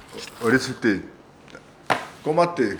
어렸을 때 꼬마 때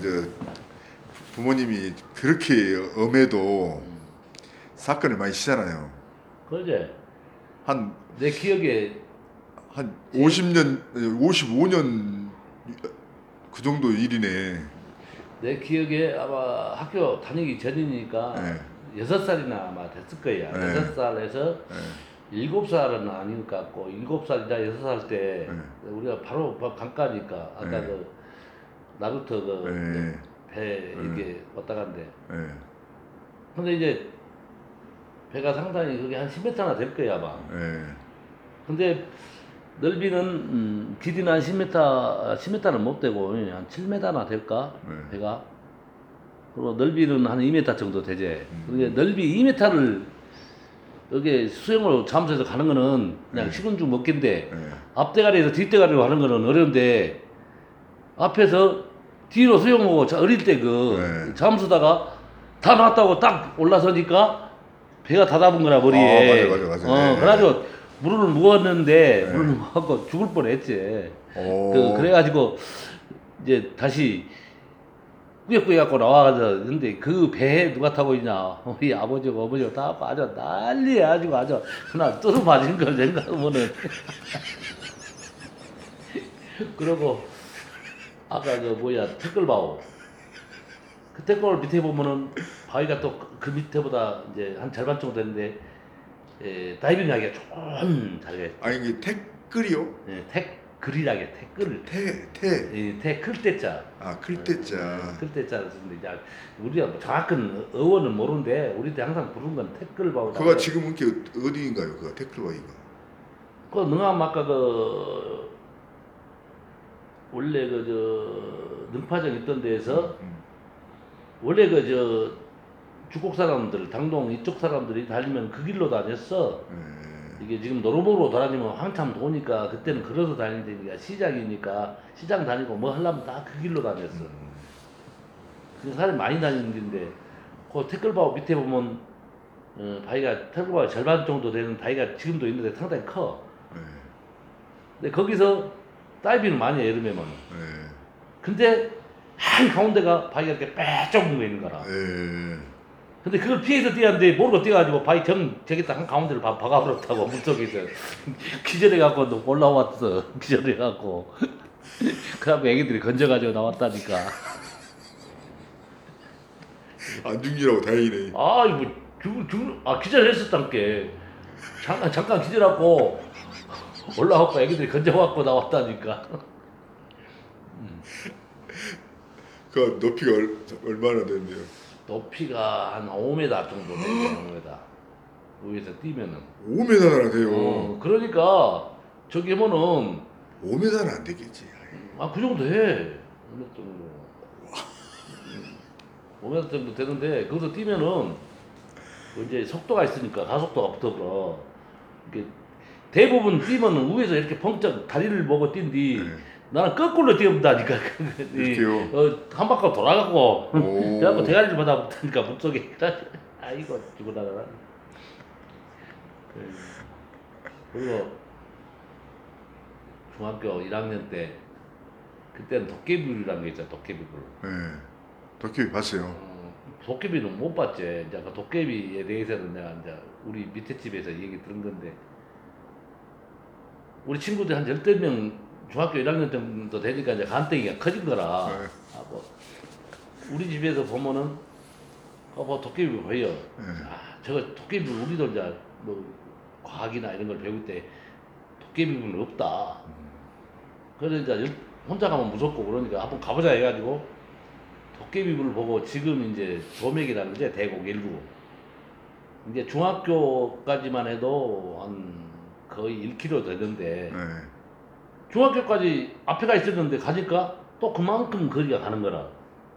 부모님이 그렇게 엄해도 사건을 많이 치잖아요. 그제 한 내 기억에 50년, 55년 그 정도 일이네. 내 기억에 아마 학교 다니기 전이니까 네. 6살이나 아마 됐을 거야. 네. 6살에서 네. 7살은 아닌 것 같고 7살이나 6살 때 네. 우리가 바로 강가니까 아까 네. 그 나루터 네. 배 이렇게 왔다 간대. 네. 근데 이제 배가 상당히 그게 한 10m나 될 거야 아마. 네. 근데 넓이는 길이는 한 10m는 못 되고 한 7m나 될까 네. 배가. 그리고 넓이는 한 2m 정도 되지. 그게 넓이 2m를 여기 수영으로 잠수해서 가는 거는 그냥 네. 식은 죽 먹긴데 네. 앞대가리에서 뒷대가리로 가는 거는 어려운데 앞에서 뒤로 수영하고 어릴 때 네. 잠수다가 다 나왔다고 딱 올라서니까 배가 다 잡은 거라 머리에. 맞아. 네. 그래가지고 물을 무었는데 네. 물을 무었고 죽을 뻔했지. 오. 그래가지고 이제 다시 꾸역꾸역 갖고 나와가지고 근데 그 배에 누가 타고 있냐 우리 아버지고 어머니고 다 빠져 난리야 아주 그날 뚫어 맞은 걸 생각하면은 그러고 아까 태클바오 그 태클 밑에 보면은 바위가 또 그 밑에보다 이제 한 절반 정도 되는데 다이빙 하기가 좀 잘해. 아니 이게 태클이요? 태클이라게 태클 태클 때자 클 때자. 클 때자를 쓰는데 이제 우리가 뭐 정확한 어원은 모르는데 우리 때 항상 부르는 건 태클바오. 그거 지금 이게 어디인가요? 그 태클바위가? 그 능암 아까 원래 능파정 있던 데에서 원래 주곡 사람들 당동 이쪽 사람들이 다니면 그 길로 다녔어. 이게 지금 노루봉으로 돌아다니면 한참 도니까 그때는 걸어서 다니니까 시장이니까 시장 다니고 뭐 하려면 다 그 길로 다녔어. 그 사람이 많이 다니는 길인데 그 태클바오 밑에 보면 바위가 태클바오 절반 정도 되는 바위가 지금도 있는데 상당히 커. 근데 거기서 다이빙을 많이 해 여름에만. 근데 한 가운데가 바위가 이렇게 빼쩍 뭉개 있는 거라. 근데 그걸 피해서 뛰었는데 모르고 뛰어가지고 바위 저기다 한 가운데를 박아버렸다고 물속에서 기절해갖고 올라왔어. 기절해갖고 그래갖고 애기들이 건져가지고 나왔다니까. 안 죽이라고 다행이네. 이거 기절했었단게 잠깐 기절하고 올라왔고 애기들이 건져갖고 나왔다니까. 그 높이가 얼마나 되는데요? 높이가 한 5m 정도 되는 거다. 위에서 뛰면은. 5m나 돼요. 그러니까 저기 하면은 5m는 안 되겠지. 그 정도 해. 5m 정도. 5m 정도 되는데 거기서 뛰면은 이제 속도가 있으니까 가속도가 붙어버려. 이게 대부분 뛰면은 위에서 이렇게 펑쩍 다리를 보고 뛴디. 나는 거꾸로 뛰어본다니까. 한 바퀴 돌아가고 그래갖고 대가리를 받아붙으니까 물속에 아이고 죽어나가라. 그리고 중학교 1학년 때 그때는 도깨비불이라는 게 있잖아. 도깨비불. 도깨비 봤어요. 도깨비는 못 봤지. 이제 그 도깨비에 대해서는 내가 이제 우리 밑에 집에서 얘기 들은 건데 우리 친구들 한 10명 중학교 1학년 정도 되니까 이제 간땡이가 커진 거라. 우리 집에서 보면은 도깨비 보여. 저거 도깨비 우리도 이제 뭐 과학이나 이런 걸 배울 때 도깨비는 없다. 그래서 이제 혼자 가면 무섭고 그러니까 한번 가보자 해가지고 도깨비를 보고 지금 이제 도맥이라는 게 대곡 일부. 이제 중학교까지만 해도 한 거의 1km 되는데. 중학교까지 앞에가 있었는데 가니까 또 그만큼 거리가 가는 거라.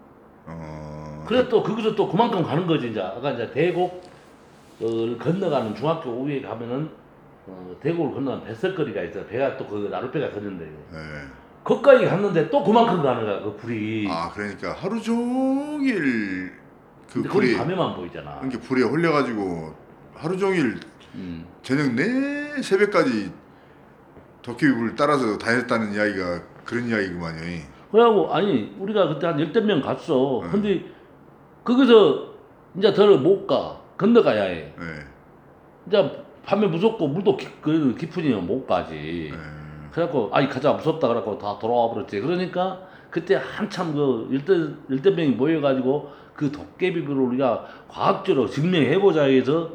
그래 또 거기서 또 그만큼 가는 거지 이제. 아까 이제 대곡을 건너가는 중학교 위에 가면은 대곡을 건너는 뱃설거리가 있어. 배가 또 그 나룻배가 걷는데. 거기까지 갔는데 또 그만큼 가는 거야 그 불이. 그러니까 하루 종일 그 불이 밤에만 보이잖아. 그러니까 불에 홀려가지고 하루 종일 저녁 4, 새벽까지 도깨비불 따라서 다녔다는 이야기가 그런 이야기구만요. 그래갖고 아니 우리가 그때 한 10명 갔어. 네. 근데 거기서 이제 더 못 가. 건너가야 해. 예. 이제 밤에 무섭고 물도 깊으니까 못 가지. 예. 그래갖고 아이 가자 무섭다 그래갖고 다 돌아와 버렸지. 그러니까 그때 한참 그 열대 명이 모여가지고 그 도깨비를 우리가 과학적으로 증명해보자 해서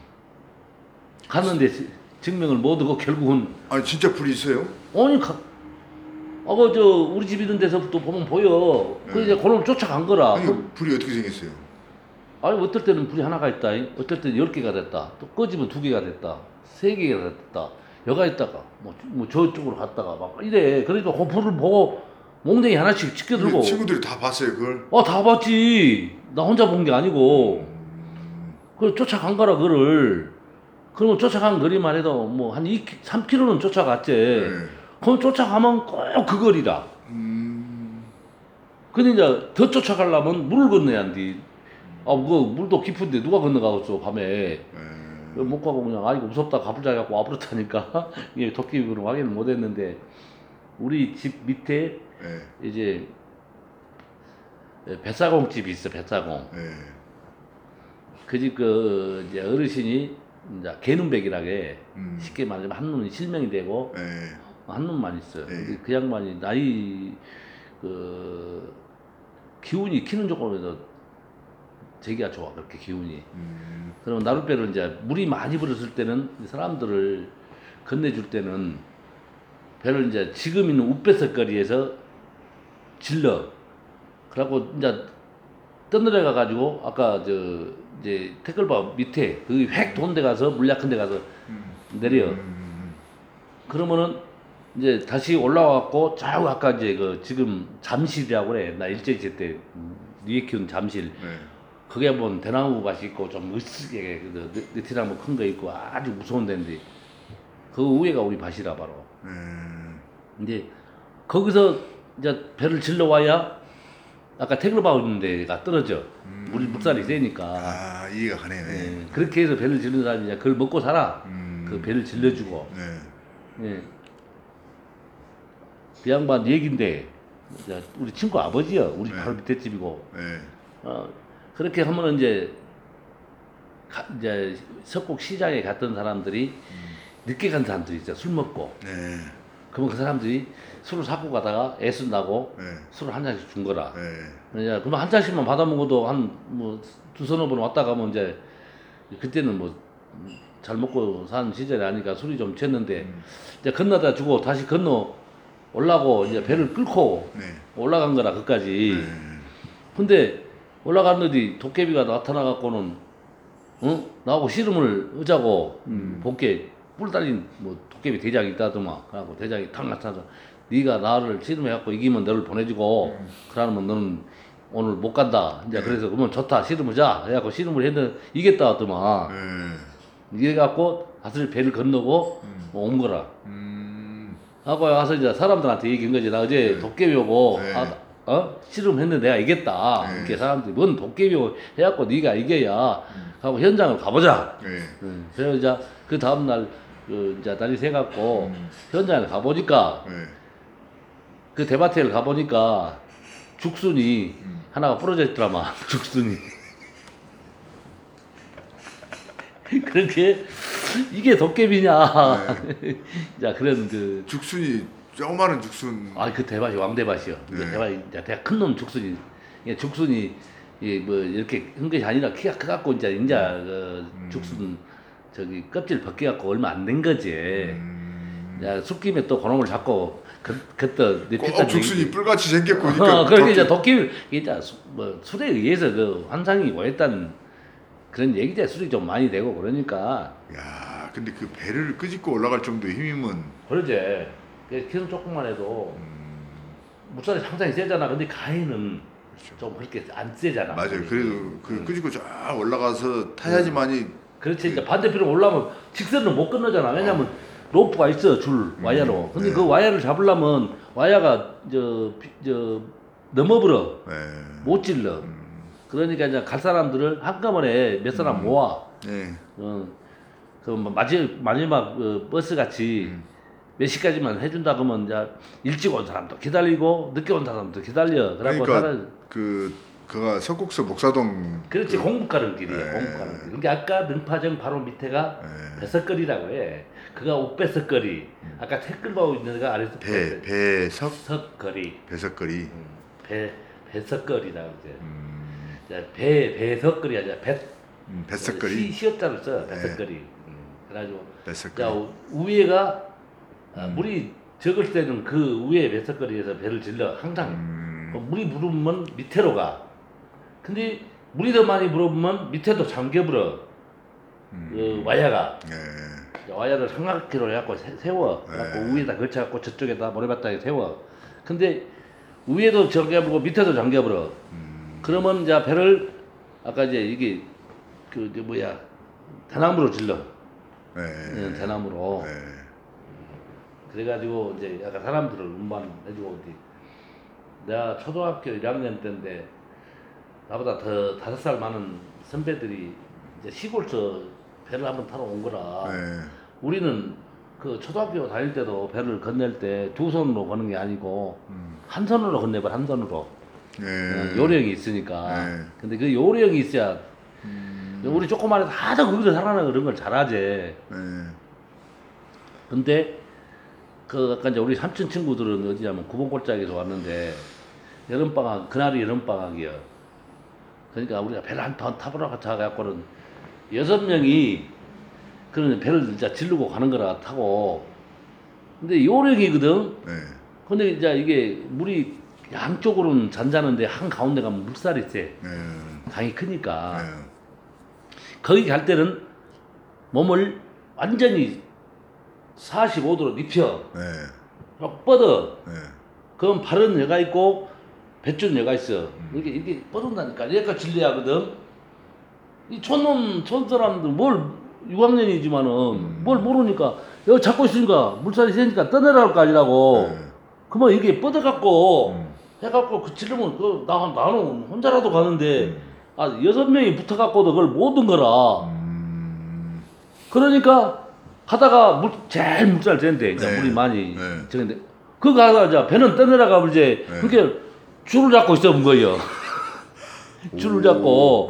갔는데 증명을 못하고 결국은 아니 진짜 불이 있어요? 아니 저 우리 집 있는 데서부터 보면 보여. 그 이제 그놈 쫓아간 거라. 아니 불이 어떻게 생겼어요? 아니 어떨 때는 불이 하나가 있다. 어떨 때는 10개가 됐다. 또 꺼지면 2개가 됐다. 3개가 됐다. 여가 있다가 뭐 저쪽으로 갔다가 막 이래. 그러니까 그 불을 보고 몽둥이 하나씩 지켜들고. 근데 친구들이 다 봤어요 그걸? 다 봤지. 나 혼자 본 게 아니고. 그걸 쫓아간 거라 그를. 그러면 쫓아간 거리만 해도 뭐 한 3km는 쫓아갔지. 네. 그럼 쫓아가면 꼭 그 거리라. 근데 이제 더 쫓아가려면 물을 건너야 한디. 그 물도 깊은데 누가 건너가겠어 밤에. 못 가고 그냥 이거 무섭다 가보자 해갖고 와버렸다니까. 이게 도깨비로 확인을 못했는데 우리 집 밑에 예. 이제 뱃사공 집이 있어. 뱃사공. 예. 그 집 이제 어르신이 이제 개눈백이라게 쉽게 말하면 한 눈이 실명이 되고 예. 한 눈만 있어요. 예. 근데 그 양반이 나이 기운이 키는 조건에서 되기가 좋아. 그렇게 기운이. 그러면 나룻배를 이제 물이 많이 불었을 때는 사람들을 건네줄 때는 배를 이제 지금 있는 우배석거리에서 질러. 그래갖고 이제 떠내려가 가지고 아까 이제 태클바 밑에 그 획 돈 데 가서 물 약한 데 가서 내려. 그러면은 이제 다시 올라와갖고 저 아까 이제 지금 잠실이라고 그래. 나 일제 있을 때 위에 키운 잠실. 네. 그게 뭐 대나무 밭이 있고 좀 으스게 느티나무 큰 거 있고 아주 무서운 데인데 그 위에가 우리 밭이라 바로. 근데 거기서 이제 배를 질러 와야 아까 태클바 있는 데가 떨어져. 물살이 세니까. 아 이해가 가네. 예, 그렇게 해서 배를 질르는 사람이 이제 그걸 먹고 살아. 그 배를 질러주고. 네. 예. 그 양반 얘긴데 이제 우리 친구 아버지야. 우리 네. 바로 밑에 집이고. 네. 그렇게 하면은 이제 석곡 시장에 갔던 사람들이 늦게 간 사람들이 있어. 술 먹고. 네. 그러면 그 사람들이 술을 사고 가다가 애쓴다고 네. 술을 한 잔씩 준 거라. 네. 이제 그러면 한 잔씩만 받아 먹어도 한 뭐 두서너 번 왔다 가면 이제 그때는 뭐 잘 먹고 사는 시절이 아니까 술이 좀 챘는데 이제 건너다 주고 다시 건너 올라고 이제 배를 끌고 네. 올라간 거라 그까지. 네. 근데 올라갔는데 도깨비가 나타나 갖고는 나하고 씨름을 하자고 본게 뿔 달린 뭐 도깨비 대장이 있다더만. 그래갖고 대장이 탁 나타나서 네가 나를 씨름해갖고 이기면 너를 보내주고 그러면 너는 오늘 못 간다. 이제 그래서 그러면 좋다 씨름하자. 해갖고 씨름을 했는데 이겼다 하더만. 이래갖고 사실 배를 건너고 온 거라. 하고 와서 이제 사람들한테 얘기한 거지. 나 어제 도깨비 오고 씨름했는데 내가 이겼다. 이렇게 사람들이 뭔 도깨비 오고 해갖고 네가 이겨야 하고 현장을 가보자. 그래서 이제 그 다음날 이제 날이 새갖고 현장을 가보니까 그 대바테를 가보니까 죽순이 하나가 부러져 있더라마. 죽순이. 그렇게 이게 도깨비냐. 자 그런 죽순이 조그마한 죽순. 그 대밭이 왕대밭이요. 네. 대밭이 이제 되게 큰 놈 죽순이. 이게 죽순이 뭐 이렇게 큰 것이 아니라 키가 크갖고 이제 죽순 껍질 벗겨갖고 얼마 안 된 거지. 야 술김에 또 그놈을 잡고 그때 내 꼭 죽순이 뿔같이 생겼고 그러니까 그러니까 이제 도깨비 이제 뭐 술에 의해서 그 환상이 오했다는 그런 얘기죠. 술이 좀 많이 되고 그러니까. 야 근데 그 배를 끄집고 올라갈 정도의 힘이면 그러지. 키는 조금만 해도 물살이 상당히 세잖아. 근데 가해는 그렇죠. 좀 그렇게 안 세잖아. 맞아요. 그래도 그 끄집고 쫙 올라가서 타야지만이 그렇지. 이제 반대편으로 올라오면 직선으로 못 건너잖아. 왜냐면 로프가 있어 줄 와이어로. 근데 그 와이어를 잡으려면 와이어가 넘어버려. 못 질러. 그러니까 이제 갈 사람들을 한꺼번에 몇 사람 모아. 네. 그 마지막 버스 같이 몇 시까지만 해준다 그러면 이제 일찍 온 사람도 기다리고 늦게 온 사람도 기다려. 그래갖고 그러니까 그가 석곡서 목사동 그렇지 공부 가는 길이에요. 네. 공부 가는 길. 그러니까 아까 능파정 바로 밑에가 네. 배석거리라고 해. 그가 옥배석거리. 아까 태클바오 있는 데가 아래서 배석거리 배석거리. 배석거리라고 이제 배석거리 아니라 배석거리 시업자를 써 배석거리. 그래가지고 배석거리 자 위에가 물이 적을 때는 그 위에 배석거리에서 배를 질러 항상 물이 부르면 밑으로 가. 근데 물이 더 많이 불어보면 밑에도 잠겨버려. 그 와야가. 와야를 삼각기로 해갖고 세워. 그래갖고 위에다 걸쳐갖고 저쪽에다 모래바닥에 세워. 근데 위에도 잠겨버리고 밑에도 잠겨버려. 그러면 이제 배를 아까 이제 이게 그 뭐야 대나무로 질러. 대나무로. 그래가지고 이제 약간 사람들을 운반해주고 어디. 내가 초등학교 1학년 때인데 나보다 더 5살 많은 선배들이 이제 시골서 배를 한번 타러 온 거라. 우리는 그 초등학교 다닐 때도 배를 건넬 때 두 손으로 거는 게 아니고 한 손으로 건네버 한 손으로. 요령이 있으니까. 근데 그 요령이 있어야 우리 조그만 애도 하도 거기서 살아나 그런 걸 잘하지. 근데 그 아까 이제 우리 삼촌 친구들은 어디냐면 구봉골짜기에서 왔는데 여름방학 그날이 여름방학이야. 그러니까 우리가 배를 한 번 타보러 가자갖고는 6명이 그런 배를 이제 질르고 가는 거라 타고. 근데 요령이거든. 근데 이제 이게 물이 양쪽으로는 잔잔한데 한 가운데 가면 물살이 세. 강이 크니까. 거기 갈 때는 몸을 완전히 45도로 눕혀. 뻗어. 그럼 발은 여가 있고 뱃줄은 여가 있어. 이게 뻗은다니까. 얘가 진리야 하거든. 이 촌 사람들 뭘 6학년이지만은 뭘 모르니까 여기 잡고 있으니까 물살이 세니까 떠내려갈 거 아니라고. 그러면 이게 뻗어갖고 해갖고 그 지르면 나는 혼자라도 가는데 6명이 붙어갖고도 그걸 못 온 거라. 그러니까 가다가 제일 물살 센데 이제 물이 많이 저건데 그거 가다가 이제 배는 떠내려가 이제 그게 줄을 잡고 있어 본 거예요. 줄을 잡고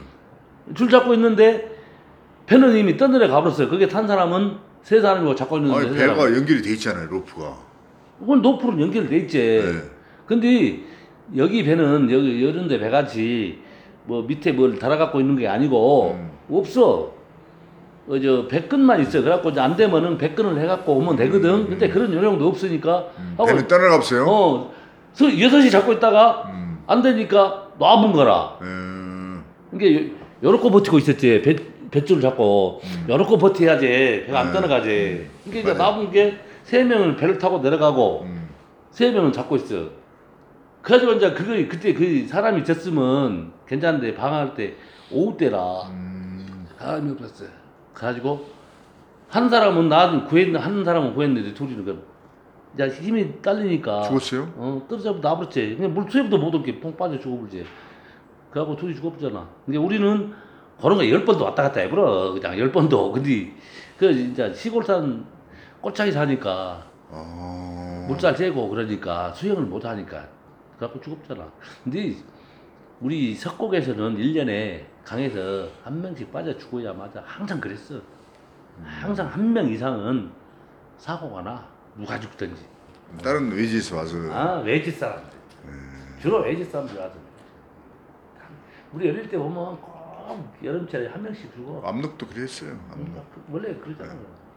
있는데 배는 이미 떠내려 가버렸어요. 거기에 탄 사람은 3사람이고 잡고 있는데. 아니, 배가 연결이 돼 있잖아요, 로프가. 그건 로프로 연결돼 있지. 근데 여기 배는 여기 이런데 배같이 뭐 밑에 뭘 달아갖고 있는 게 아니고 없어. 저 배끈만 있어. 그래갖고 이제 안 되면은 배끈을 해갖고 오면 되거든. 근데 그런 요령도 없으니까. 배는 떠나갔어요? 그래서 6이 잡고 있다가 안 되니까 놔본 거라. 이게 요렇게 버티고 있었지. 뱃줄을 잡고 요렇게 버텨야지 배가 안 떠나가지. 이게 이제 놔본 게 3명을 배를 타고 내려가고 3명은 잡고 있어. 그래가지고 이제 그때 그 사람이 됐으면 괜찮은데 방학할 때 오후 때라 사람이 없었어요. 그래가지고 한 사람은 한 사람은 구했는데 둘이는 이제 힘이 딸리니까 죽었어요? 떨어져 나버렸지. 그냥 물수에부터 못 오게 뽕 빠져 죽어버리지. 그래갖고 둘이 죽어버렸잖아. 근데 우리는 그런 거 10번도 왔다 갔다 해버려. 그냥 10번도. 근데 그 이제 시골산 꼬창이 사니까 물살 째고 그러니까 수영을 못 하니까 그래갖고 죽었잖아. 근데 우리 석곡에서는 1년에 강에서 한 명씩 빠져 죽어야 맞아. 항상 그랬어. 항상 한 명 이상은 사고가 나. 누가 죽든지. 다른 외지에서 와서. 외지 사람들. 주로 외지 사람들 와서. 우리 어릴 때 보면 꼭 여름철에 한 명씩 죽어. 압록도 그랬어요. 압록. 원래 그러잖아.